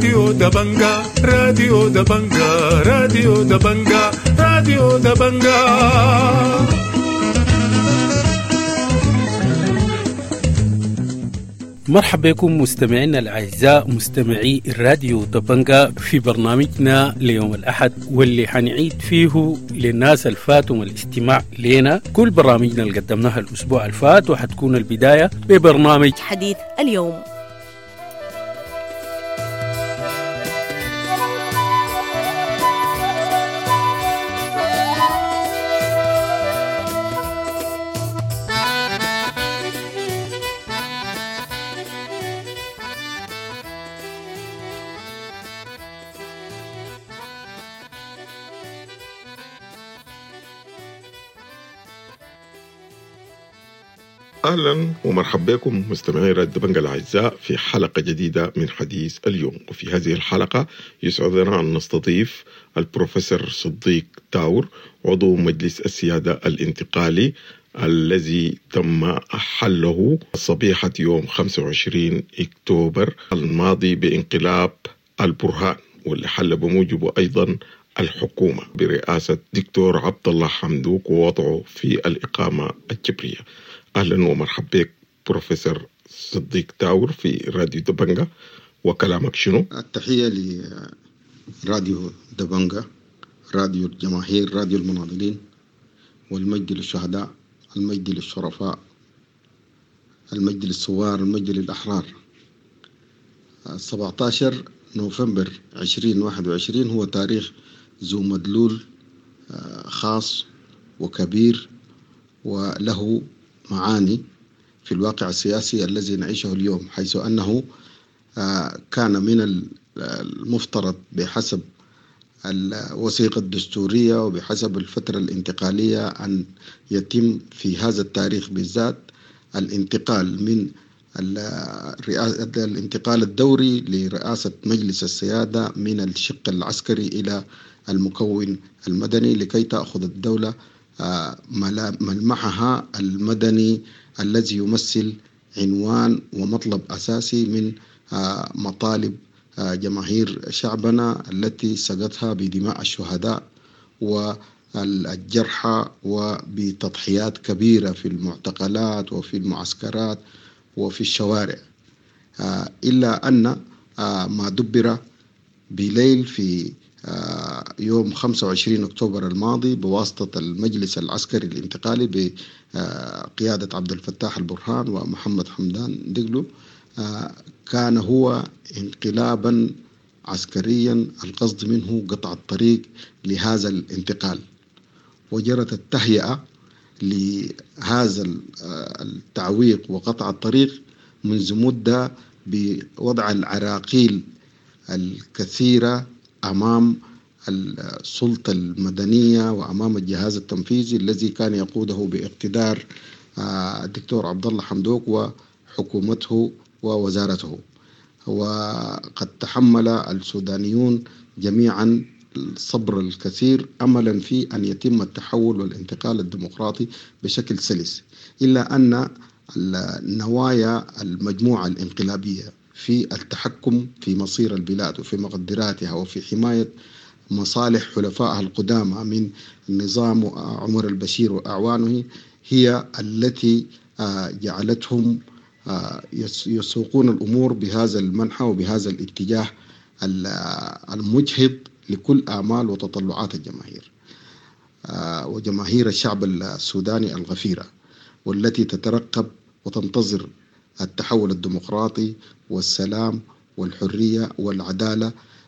راديو دبنجا راديو دبنجا راديو دبنجا راديو دبنجا. مرحبا بكم مستمعينا الأعزاء مستمعي الراديو دبنجا في برنامجنا ليوم الأحد، واللي حنعيد فيه للناس الفاتهم الاستماع لنا كل برامجنا اللي قدمناها الأسبوع الفات، وحتكون البداية ببرنامج حديث اليوم. أهلا ومرحبا بكم مستمعي راديو دبنجا الأعزاء في حلقة جديدة من حديث اليوم. وفي هذه الحلقة يسعدنا أن نستضيف البروفيسور صديق تاور، عضو مجلس السيادة الانتقالي الذي تم حله صبيحة يوم 25 أكتوبر الماضي بانقلاب البرهان، واللي حل بموجبه أيضا الحكومة برئاسة دكتور عبد الله حمدوك ووضعه في الإقامة الجبرية. أهلا ومرحبا بك بروفيسور صديق تاور في راديو دبنجا، وكلامك شنو؟ التحية لراديو دبنجا، راديو الجماهير، راديو المناضلين، والمجد للشهداء، المجد للشرفاء، المجد للثوار، المجد للأحرار. 17 نوفمبر 2021 هو تاريخ ذو مدلول خاص وكبير وله معاني في الواقع السياسي الذي نعيشه اليوم، حيث أنه كان من المفترض بحسب الوثيقة الدستورية وبحسب الفترة الانتقالية أن يتم في هذا التاريخ بالذات الانتقال من الانتقال الدوري لرئاسة مجلس السيادة من الشق العسكري إلى المكون المدني، لكي تأخذ الدولة ملمحها المدني الذي يمثل عنوان ومطلب أساسي من مطالب جماهير شعبنا التي سقتها بدماء الشهداء والجرحى وبتضحيات كبيرة في المعتقلات وفي المعسكرات وفي الشوارع. إلا أن ما دبر بليل في يوم 25 أكتوبر الماضي بواسطة المجلس العسكري الانتقالي بقيادة عبد الفتاح البرهان ومحمد حمدان دقلو كان هو انقلابا عسكريا القصد منه قطع الطريق لهذا الانتقال، وجرت التهيئة لهذا التعويق وقطع الطريق منذ مدة بوضع العراقيل الكثيرة أمام السلطة المدنية وأمام الجهاز التنفيذي الذي كان يقوده باقتدار الدكتور عبد الله حمدوك وحكومته ووزارته. وقد تحمل السودانيون جميعا الصبر الكثير أملا في أن يتم التحول والانتقال الديمقراطي بشكل سلس، إلا أن النوايا المجموعة الانقلابية في التحكم في مصير البلاد وفي مقدراتها وفي حماية مصالح حلفائها القدامى من نظام عمر البشير وأعوانه هي التي جعلتهم يسوقون الأمور بهذا المنحى وبهذا الاتجاه المجهض لكل آمال وتطلعات الجماهير وجماهير الشعب السوداني الغفيرة، والتي تترقب وتنتظر التحول الديمقراطي والسلام والحرية والعدالة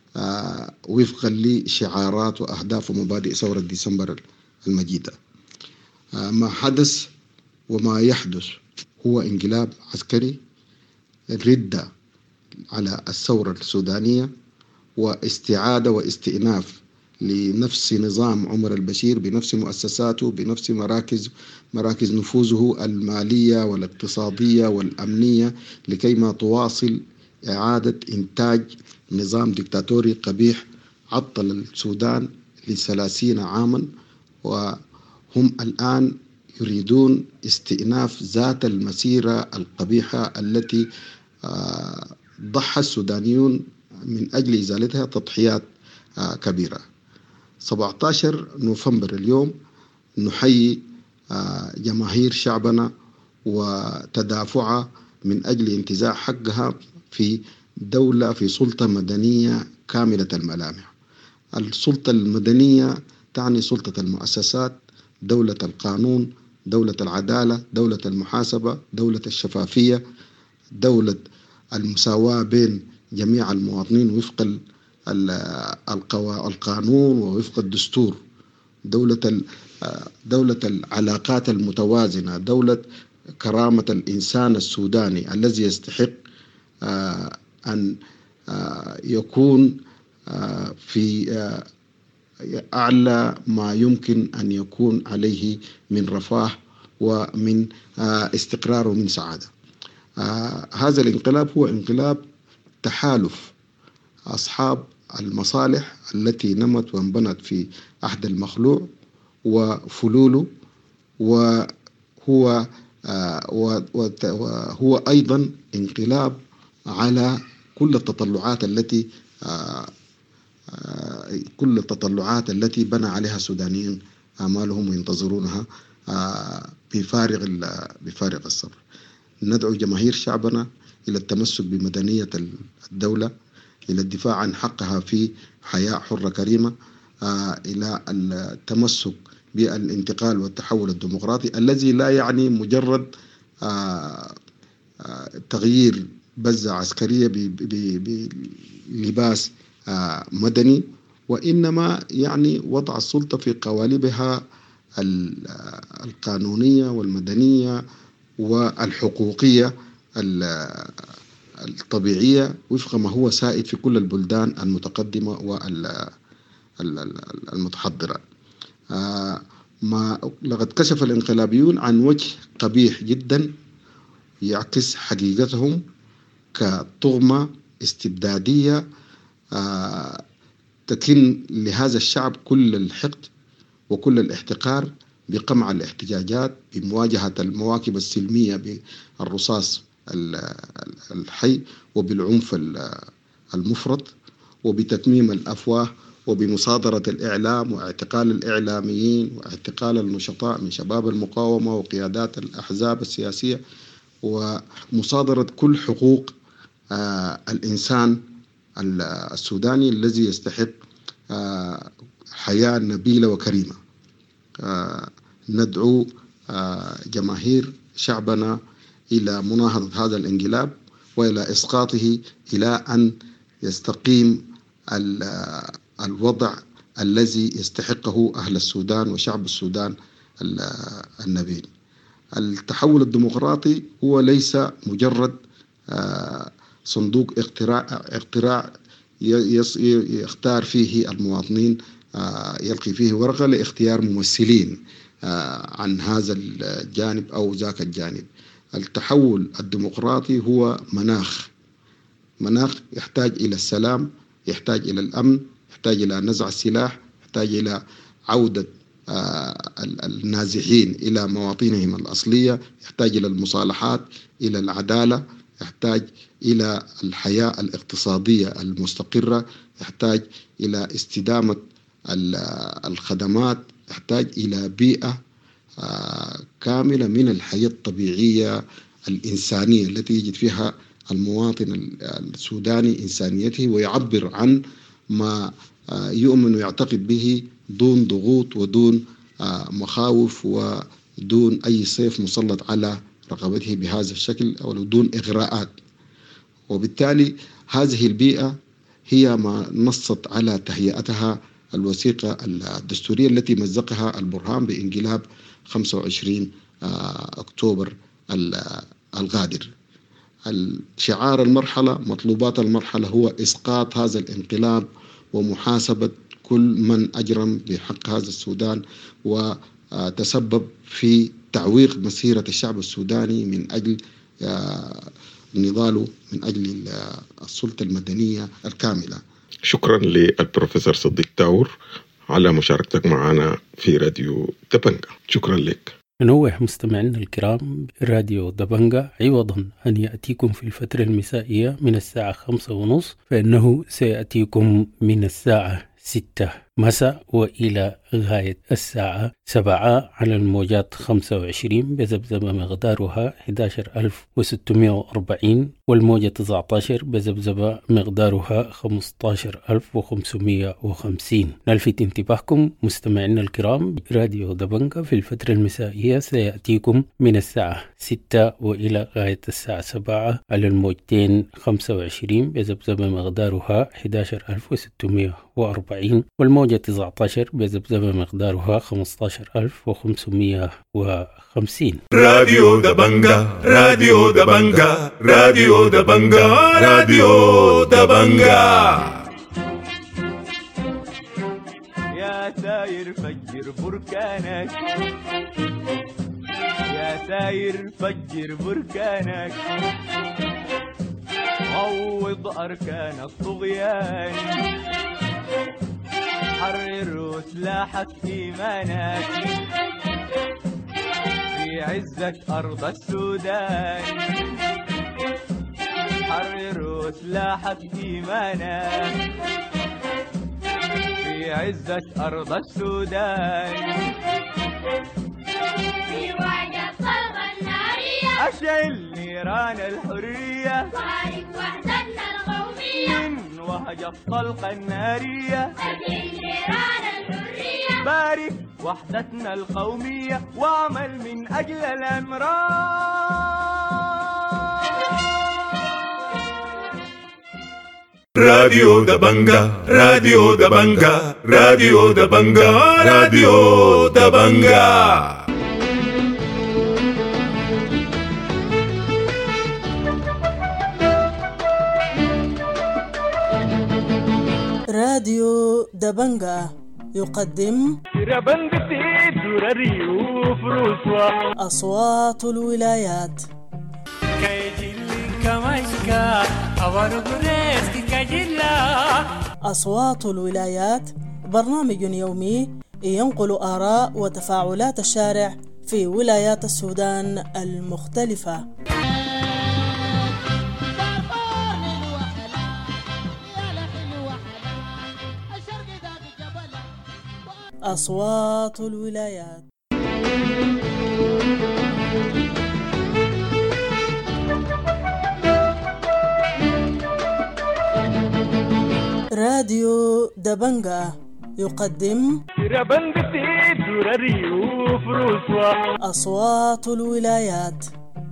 وفقا لشعارات وأهداف ومبادئ ثورة ديسمبر المجيدة. ما حدث وما يحدث هو انقلاب عسكري، ردة على الثورة السودانية واستعادة واستئناف لنفس نظام عمر البشير بنفس مؤسساته بنفس مراكز نفوذه المالية والاقتصادية والأمنية، لكي ما تواصل إعادة إنتاج نظام ديكتاتوري قبيح عطل السودان ل30 عاما، وهم الآن يريدون استئناف ذات المسيرة القبيحة التي ضحى السودانيون من أجل إزالتها تضحيات كبيرة. 17 نوفمبر اليوم نحيي جماهير شعبنا وتدافعها من أجل انتزاع حقها في دولة، في سلطة مدنية كاملة الملامح. السلطة المدنية تعني سلطة المؤسسات، دولة القانون، دولة العدالة، دولة المحاسبة، دولة الشفافية، دولة المساواة بين جميع المواطنين وفق القانون ووفق الدستور، دولة العلاقات المتوازنة، دولة كرامة الإنسان السوداني الذي يستحق أن يكون في أعلى ما يمكن أن يكون عليه من رفاه ومن استقرار ومن سعادة. هذا الانقلاب هو انقلاب تحالف أصحاب المصالح التي نمت وانبنت في عهد المخلوع وفلوله، وهو أيضا انقلاب على كل التطلعات التي بنى عليها السودانيين آمالهم وينتظرونها بفارغ الصبر. ندعو جماهير شعبنا إلى التمسك بمدنية الدولة، إلى الدفاع عن حقها في حياة حرة كريمة، إلى التمسك بالانتقال والتحول الديمقراطي الذي لا يعني مجرد تغيير بزة عسكرية بلباس مدني، وإنما يعني وضع السلطة في قوالبها القانونية والمدنية والحقوقية الطبيعية وفق ما هو سائد في كل البلدان المتقدمة والمتحضرة. لقد كشف الانقلابيون عن وجه قبيح جدا يعكس حقيقتهم كطغمة استبدادية تكن لهذا الشعب كل الحقد وكل الاحتقار بقمع الاحتجاجات، بمواجهة المواكب السلمية بالرصاص الحي وبالعنف المفرط وبتكميم الأفواه وبمصادرة الإعلام واعتقال الإعلاميين واعتقال النشطاء من شباب المقاومة وقيادات الأحزاب السياسية ومصادرة كل حقوق الإنسان السوداني الذي يستحق حياة نبيلة وكريمة. ندعو جماهير شعبنا إلى مناهضة هذا الانقلاب وإلى إسقاطه إلى أن يستقيم الوضع الذي يستحقه أهل السودان وشعب السودان النبيل. التحول الديمقراطي هو ليس مجرد صندوق اقتراع يختار فيه المواطنين، يلقي فيه ورقة لاختيار ممثلين عن هذا الجانب أو ذاك الجانب. التحول الديمقراطي هو مناخ يحتاج إلى السلام، يحتاج إلى الأمن، يحتاج إلى نزع السلاح، يحتاج إلى عودة النازحين إلى مواطنهم الأصلية، يحتاج إلى المصالحات، إلى العدالة، يحتاج إلى الحياة الاقتصادية المستقرة، يحتاج إلى استدامة الخدمات، يحتاج إلى بيئة كاملة من الحياة الطبيعية الإنسانية التي يجد فيها المواطن السوداني إنسانيته ويعبر عن ما يؤمن ويعتقد به دون ضغوط ودون مخاوف ودون أي سيف مسلط على رقبته بهذا الشكل أو دون إغراءات. وبالتالي هذه البيئة هي ما نصت على تهيئتها الوثيقة الدستورية التي مزقها البرهان بانقلاب 25 أكتوبر الغادر. شعار المرحلة، مطلوبات المرحلة هو إسقاط هذا الانقلاب ومحاسبة كل من أجرم بحق هذا السودان وتسبب في تعويق مسيرة الشعب السوداني من أجل نضاله من أجل السلطة المدنية الكاملة. شكرا للبروفيسور صديق تاور على مشاركتك معنا في راديو دبنجة. شكرا لك. ننوه مستمعينا الكرام راديو دبنجة عوضا أن يأتيكم في الفترة المسائية من الساعة 5:30 فإنه سيأتيكم من الساعة 6 مساء وإلى غاية الساعة 7 على الموجات 25 بذبذبة مقدارها 11640 والموجة 19 بذبذبة مقدارها 15550. نلفت انتباهكم مستمعينا الكرام راديو دبنجة في الفترة المسائية سيأتيكم من الساعة 6 وإلى غاية الساعة 7 على الموجتين 25 بذبذبة مقدارها 11640 والموجة 19 بذبذبة مقدارها 15550. راديو دبنجة راديو دبنجة راديو دبنجة راديو دبنجة. يا ساير فجر بركانك، يا ساير فجر بركانك، عوض أركان الطغيان، حرر سلاحك إيمانك، في عزك أرض السودان، حرر سلاحك إيمانك، في عزك أرض السودان، في وعد الطلقة النارية أشعل نيران الحرية، بارك وحدتنا القومية، من وهج الطلقة النارية، أجل نيران الحرية، بارك وحدتنا القومية، واعمل من أجل الأمراض. راديو دبنجة راديو دبنجة راديو دبنجة راديو دبنجة. راديو دبنجة يقدم أصوات الولايات. أصوات الولايات برنامج يومي ينقل آراء وتفاعلات الشارع في ولايات السودان المختلفة. أصوات الولايات. راديو دبنجة يقدم أصوات الولايات.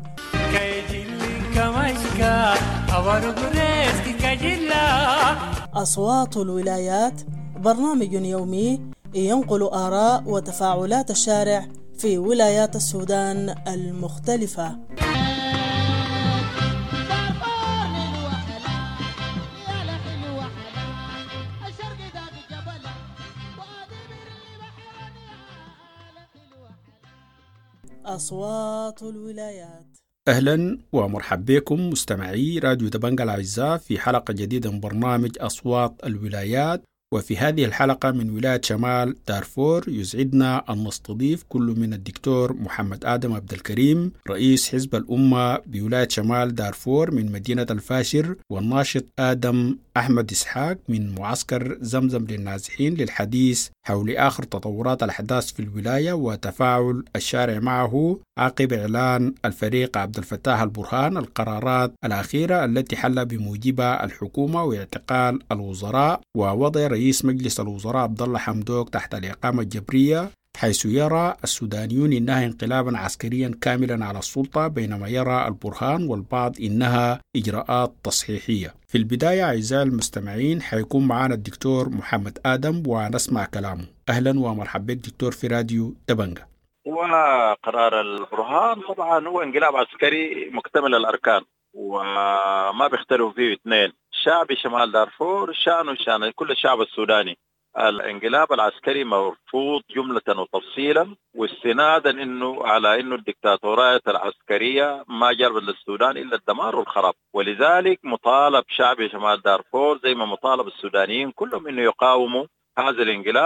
أصوات الولايات برنامج يومي ينقل آراء وتفاعلات الشارع في ولايات السودان المختلفة. أصوات الولايات. أهلا ومرحبا بكم مستمعي راديو دبنجة الأعزاء في حلقة جديدة من برنامج أصوات الولايات. وفي هذه الحلقة من ولاية شمال دارفور يسعدنا أن نستضيف كل من الدكتور محمد آدم عبد الكريم رئيس حزب الأمة بولاية شمال دارفور من مدينة الفاشر، والناشط آدم أحمد إسحاق من معسكر زمزم للنازحين للحديث حول آخر تطورات الأحداث في الولاية وتفاعل الشارع معه عقب إعلان الفريق عبد الفتاح البرهان القرارات الأخيرة التي حل بموجبها الحكومة واعتقال الوزراء ووضع رئيس مجلس الوزراء عبد الله حمدوك تحت الإقامة الجبرية، حيث يرى السودانيون إنها انقلابا عسكريا كاملا على السلطة، بينما يرى البرهان والبعض إنها إجراءات تصحيحية. في البداية أعزائي المستمعين حيكون معنا الدكتور محمد آدم ونسمع كلامه. أهلا ومرحبا دكتور في راديو دبنجة. وقرار البرهان طبعا هو انقلاب عسكري مكتمل الأركان وما بيختلفوا فيه اثنين، شعب شمال دارفور شأنه شأن كل الشعب السوداني. الانقلاب العسكري مرفوض جملة وتفصيلا، واستنادا على انه الدكتاتوريات العسكرية ما جربت للسودان الا الدمار والخراب، ولذلك مطالب شعب شمال دارفور زي ما مطالب السودانيين كلهم انه يقاوموا هذا الانقلاب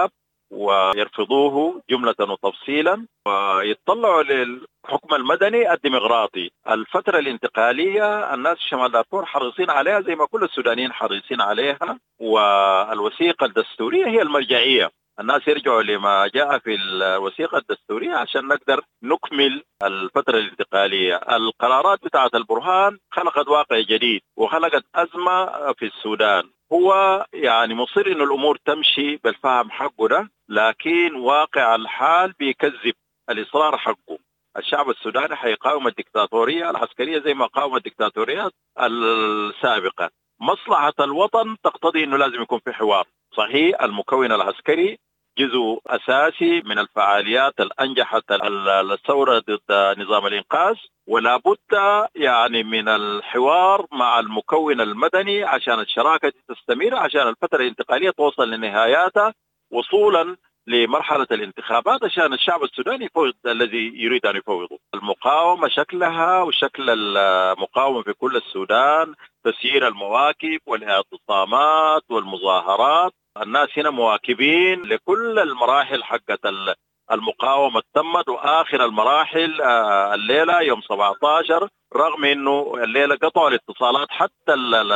ويرفضوه جملة وتفصيلا ويطلعوا للحكم المدني الديمقراطي. الفترة الانتقالية الناس في شمال دارفور حريصين عليها زي ما كل السودانيين حريصين عليها، والوثيقة الدستورية هي المرجعية. الناس يرجعوا لما جاء في الوثيقة الدستورية عشان نقدر نكمل الفترة الانتقالية. القرارات بتاعة البرهان خلقت واقع جديد وخلقت أزمة في السودان. هو يعني مصر إنه الأمور تمشي بالفهم حقه ده، لكن واقع الحال بيكذب الإصرار حقه. الشعب السوداني حيقاوم الدكتاتورية العسكرية زي ما قاوم الدكتاتوريات السابقة. مصلحة الوطن تقتضي إنه لازم يكون في حوار. صحيح المكون العسكري جزء أساسي من الفعاليات الأنجحت الثورة ضد نظام الإنقاذ، ولا بد يعني من الحوار مع المكون المدني عشان الشراكة تستمر، عشان الفترة الانتقالية توصل لنهاياتها وصولا لمرحلة الانتخابات عشان الشعب السوداني يفوض الذي يريد أن يفوضه. المقاومة شكلها وشكل المقاومة في كل السودان، تسيير المواكب والاعتصامات والمظاهرات. الناس هنا مواكبين لكل المراحل حقت المقاومة تمت، وآخر المراحل الليلة يوم 17 رغم أنه الليلة قطعوا الاتصالات، حتى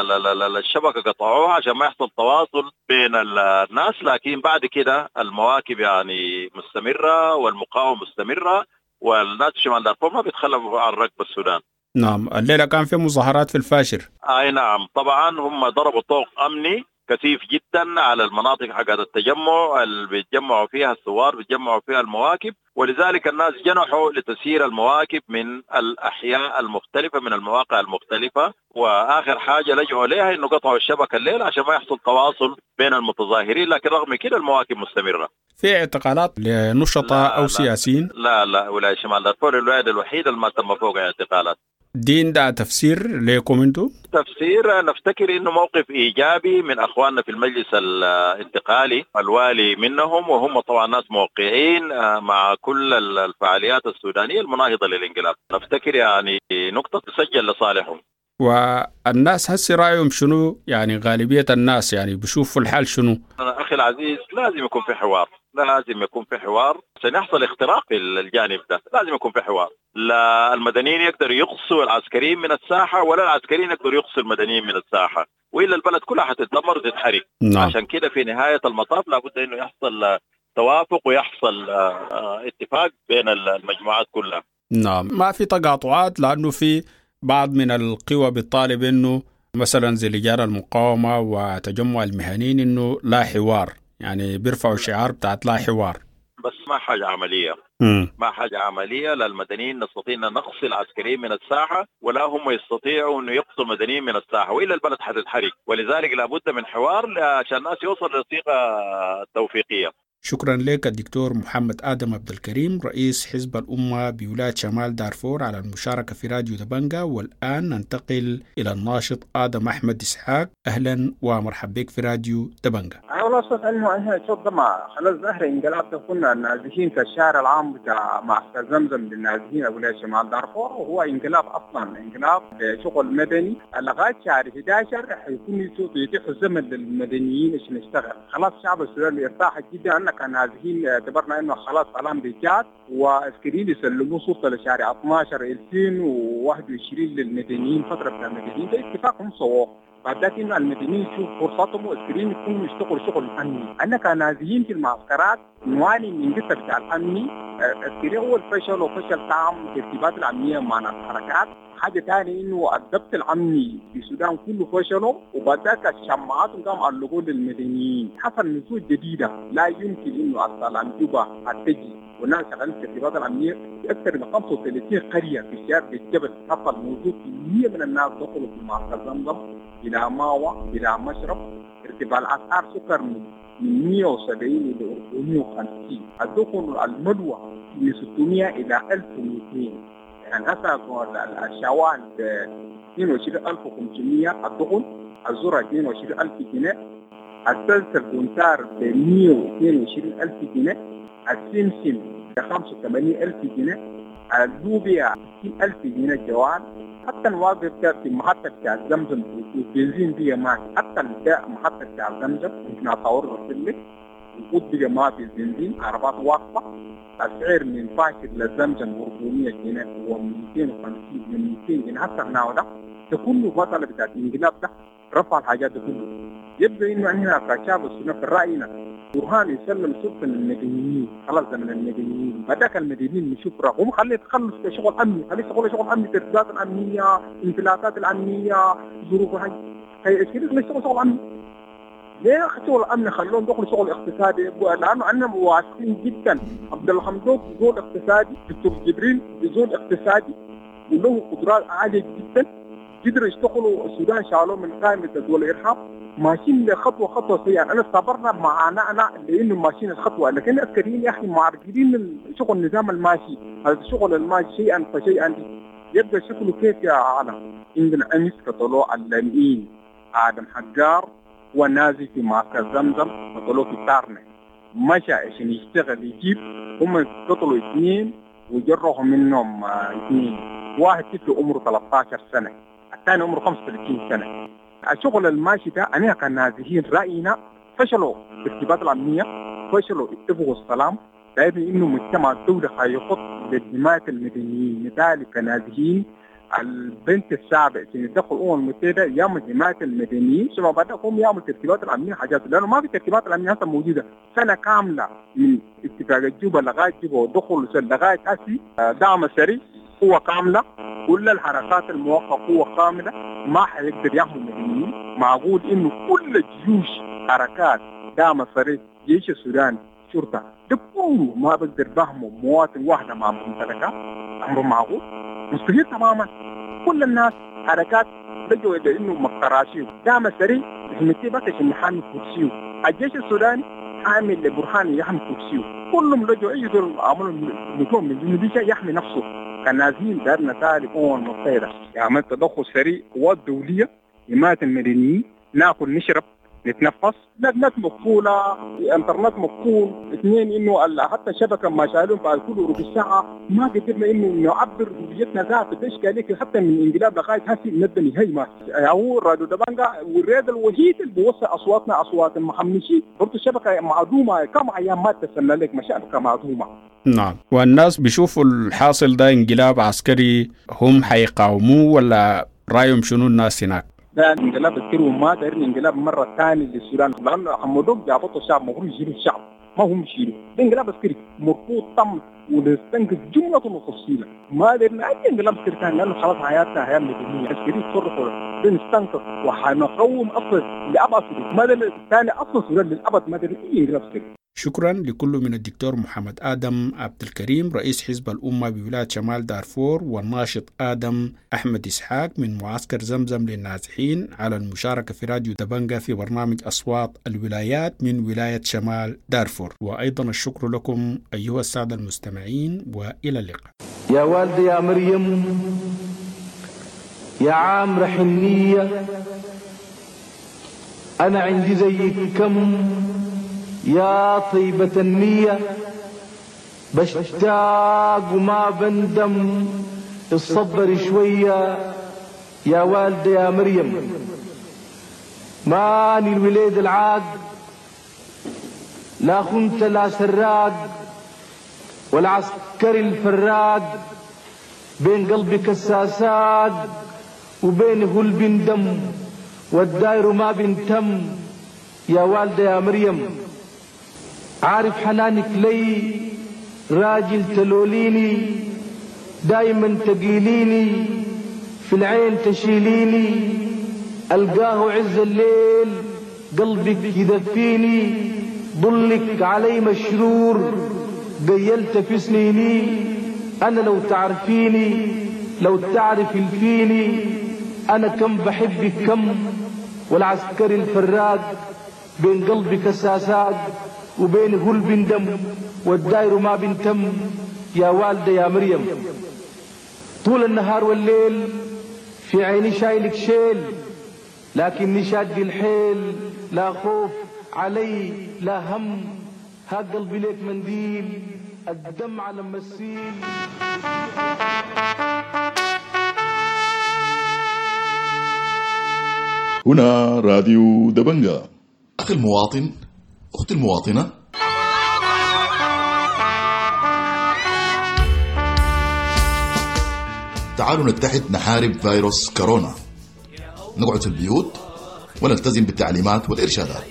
الشبكة قطعوها عشان ما يحصل تواصل بين الناس، لكن بعد كده المواكب يعني مستمرة والمقاومة مستمرة، والناس في شمال دارفور ما بيتخلفوا عن ركب السودان. نعم، الليلة كان في مظاهرات في الفاشر. أي نعم، طبعا هم ضربوا طوق أمني كثيف جدا على المناطق حقت التجمع اللي بيتجمعوا فيها الثوار، بيتجمعوا فيها المواكب، ولذلك الناس جنحوا لتسيير المواكب من الأحياء المختلفة من المواقع المختلفة، وآخر حاجة لجأوا لها إنه قطعوا الشبكة الليل عشان ما يحصل تواصل بين المتظاهرين، لكن رغم كده المواكب مستمرة. في اعتقالات لنشطة أو سياسيين؟ لا، ولاية شمال دارفور الولاية الوحيدة اللي ما تم فوق اعتقالات. دين ده تفسير لكم انتو؟ تفسير نفتكر انه موقف ايجابي من اخواننا في المجلس الانتقالي الوالي منهم، وهم طبعا ناس موقعين مع كل الفعاليات السودانية المناهضة للانقلاب. نفتكر يعني نقطة تسجل لصالحهم. والناس هسي رأيهم شنو؟ يعني غالبية الناس يعني بيشوفوا الحال شنو؟ أخي العزيز، لازم يكون في حوار، لازم يكون في حوار عشان يحصل اختراق في الجانب ده. لازم يكون في حوار، لا المدنيين يقدروا يقصوا العسكريين من الساحة ولا العسكريين يقدروا يقصوا المدنيين من الساحة، وإلا البلد كلها حتتدمر وتتحرق. نعم. عشان كده في نهاية المطاف لابد إنه يحصل توافق ويحصل اتفاق بين المجموعات كلها. نعم، ما في تقاطعات، لأنه في بعض من القوى بتطالب إنه مثلا زي لجان المقاومة وتجمع المهنيين إنه لا حوار، يعني بيرفعوا شعار بتاعت لا حوار، بس ما حاجة عملية. ما حاجة عملية. لا المدنيين نستطيع أن نقصي العسكريين من الساحة، ولا هم يستطيعوا أن يقصوا المدنيين من الساحة، وإلا البلد حتتحرق. ولذلك لابد من حوار عشان الناس يوصل لصيغة توفيقية. شكرا لك الدكتور محمد آدم عبد الكريم، رئيس حزب الأمة بولاية شمال دارفور، على المشاركة في راديو دبنجة. والآن ننتقل إلى الناشط آدم أحمد إسحاق. أهلا ومرحبا بك في راديو دبنجة. أنا صوت أنه إحنا شوط مع خلاص ظهر انقلاب كنا نازحين في الشارع العام بتاع معسكر زمزم للنازحين ولاية شمال دارفور، وهو انقلاب أصلا انقلاب شغل مدني. لغاية شهر 11 حيكون يتيحوا زمن للمدنيين عشان نشتغل. خلاص الشعب السوداني ارتاح جدا كان نازحين، اعتبرنا انه خلاص الان بيجات، وعسكريين يسلموا سلطه لشارع 12 2021 للمدنيين، فتره بتاع المدنيين ده اتفاقهم صواب. بعد ذلك انه المدنيين يشوفوا فرصتهم والعسكريين يكونوا يشتغلوا شغل امني. انا كان نازحين في المعسكرات نواني من قصه بتاع الامني، العسكري هو الفشل وفشل تام في الارتباطات الامنيه مع الحركات. حاجة تاني إنه الضبط الأمني في السودان كله فشلوا، وبعد ذلك الشماعات قام علقوا للمدنيين. حصل نزول جديدة لا يمكن إنه السلام جوبا التجي والناس شغالين في الارتباطات الأمنية. أكثر من 35 قرية في شارع الجبل حصل موجود كمية من الناس دخلوا في معسكر زمزم إلى ماوى إلى مشرب. ارتفاع الأسعار سكر من 170 إلى 450. الدخول المدوى من 600 إلى 1200. يعني هسه الشوال ب 22500 الدخل، الذرة 22000 جنيه، السلسل كونتار ب 122000 جنيه، السمسم ب 85000 جنيه، اللوبيا 60000 جنيه جوال. حتى الواقف في محطة بتاع زمزم والبنزين دي ما حتى محطة بتاع زمزم ممكن أصور لك وقود بقى ما في البنزين، عربات واقفة. السعر من فاشل للزمزم 400 جنيه و250 من 200 جنيه هسه هنا ده كله بطل بتاع الانقلاب ده رفع الحاجات ده كله. يبدو انه هنا كشعب السنة في رأينا برهان يسلم سلطة للمدنيين، خلاص من المدنيين بدك المدنيين نشوف رأيهم، خلي تخلص شغل أمني، خلي شغل أمني، ترتيبات الأمنية، انفلاتات الأمنية، ظروف هاي كده شغل أمني. ليه شغل أمني خلوهم دخلوا شغل اقتصادي؟ لأنه أنهم واثقين جدا. عبد الحمدوك زول اقتصادي، دكتور جبريل زول اقتصادي وله قدرات عالية جدا، قدروا يشتغلوا. السودان شالوه من قائمة دول الإرهاب، ماشيين خطوة سيئة. أنا صبرنا معنا لأنه ماشيين الخطوة، لكن العسكريين يا أخي معرقين شغل النظام الماشي. هذا الشغل الماشي شيئا فشيئا يبدأ شكله كيف يا عالم. عندنا أمس قتلوا اللامئين آدم حجار ونازي في معسكر زمزم، قتلوه في تارنة، مشى عشان يشتغل يجيب. هم قتلوا 2 وجرحوا منهم 2، واحد في عمره 13 سنة، الثاني عمره 35 سنة. الشغل الماشي ده أنا كنازحين رأينا فشلوا بالارتباطات الأمنية، فشلوا اتفقوا السلام، لأن إنه مجتمع الدولة هيخط لحماية المدنيين. لذلك كنازحين البنت السابع عشان يدخل الأمم المتحدة يعمل حماية المدنيين، ثم بعد هم يعمل ترتيبات الأمنية حاجات، لأنه ما في ترتيبات الأمنية هسه موجودة. سنة كاملة من اتفاق جوبا لغاية جوبا ودخل لغاية أسي دعم سري قوة كاملة، كل الحركات الموقعة قوة كاملة، ما حيقدر يعمل مدنيين. معقول إنه كل جيوش حركات دعم سري جيش السودان شرطة ده كله ما بقدر بهمه مواطن واحدة مع ممتلكات؟ أمر معقول؟ مستحيل تماما. كل الناس حركات لجوا إلى إنه مقراشيو دعم سري يحمي بس عشان يحامي كرسيو. الجيش السوداني حامل لبرهان يحمي كرسيو، كلهم لجوا أي دول عملوا مكون من جنوبية يحمي نفسه. كنازين دارنا تالي أون مصيرة يعمل تدخل سريع قوات دولية حماية المدنيين، ناكل نشرب نتنفس، نت مقفولة، انترنت مقفول. 2 إنه حتى شبكة ما شالون بعد كل ربع ساعة ما قدرنا إنه نعبر هويتنا ذات بإشكالية حتى من انقلاب لغاية هسي ندني هي ما هو راديو دبنجا والرياض الوحيد اللي بيوصل أصواتنا أصوات المحمشين. برضو الشبكة معدومة كم أيام ما تسنى لك مشابكة معدومة. نعم، والناس بيشوفوا الحاصل ده انقلاب عسكري، هم حيقاوموه ولا رأيهم شنو الناس هناك؟ ده انقلاب الكيرو ما دايرين انقلاب مرة ثانية للسودان، لأنه حمودوك جابطوا الشعب مفروض يشيلوا الشعب، ما هم يشيلوا. ده انقلاب عسكري مرفوض تم ونستنقذ جملة تفصيلة. ما دايرين أي انقلاب عسكري ثاني، لأنه خلاص حياتنا حياة مدنية عسكري تصرفوا بنستنقذ وحنقوم أصلا لأبد السودان. ما دايرين الثاني أصلا السودان للأبد ما دايرين أي انقلاب عسكري. شكرا لكل من الدكتور محمد آدم عبد الكريم رئيس حزب الأمة بولاية شمال دارفور، والناشط آدم أحمد إسحاق من معسكر زمزم للنازحين على المشاركة في راديو دبنجا في برنامج أصوات الولايات من ولاية شمال دارفور. وأيضا الشكر لكم أيها السادة المستمعين، وإلى اللقاء. يا والدي يا مريم، يا عامر حنية، أنا عندي زيك كم يا طيبة النية، بشتاق وما بندم، الصبر شوية يا والدة يا مريم. ماني الوليد العاد، لا خنت لا سراق، والعسكري الفراق، بين قلبي كساسات وبينه البندم، والداير ما بنتم يا والدة يا مريم. عارف حنانك لي راجل تلوليني، دايما تقيليني في العين تشيليني، ألقاه عز الليل قلبك يدفيني، ضلك علي مشرور قيلت في سنيني. أنا لو تعرفيني لو تعرف الفيني، أنا كم بحبك كم، والعسكري الفراق بين قلبي كساسات وبينه البندم، والداير ما بنتم يا والدة يا مريم. طول النهار والليل في عيني شايلك شيل، لكني شاد الحيل، لا خوف علي لا هم، ها قلبي ليك منديل الدمعة لما تسيل. هنا راديو دبنجا. أخي المواطن، أختي المواطنة، تعالوا نتحد نحارب فيروس كورونا، نقعد في البيوت ونلتزم بالتعليمات والإرشادات.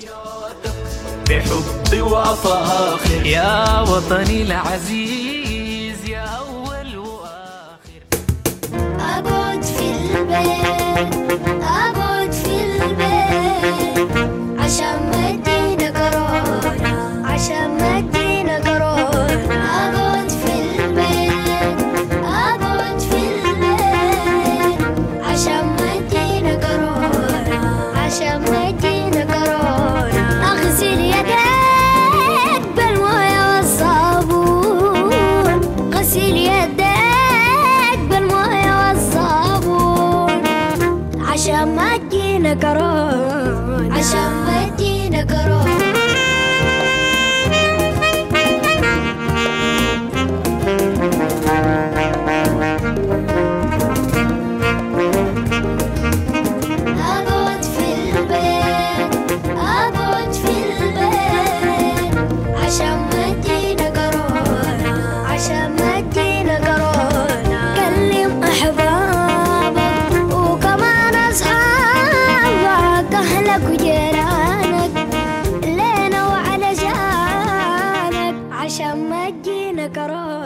بحب وفاخر يا وطني العزيز يا أول وآخر. أقعد في البيت أقعد في البيت عشان ما تجينا كورونا عشان ما تجينا كورونا. أقعد في البيت أقعد في البيت عشان ما تجينا كورونا عشان ما تجينا كورونا. أغسل يديك بالموية والصابون غسل يديك بالموية والصابون عشان ما تجينا كورونا عشان ما تجينا كورونا. أقعد في البيت أقعد في البيت عشان ما تجينا كورونا عشان ما تجينا كورونا. كلم أحبابك وكمان أصحابك أهلك وجيرانك لينا وعلى جانك عشان ما تجينا كورونا.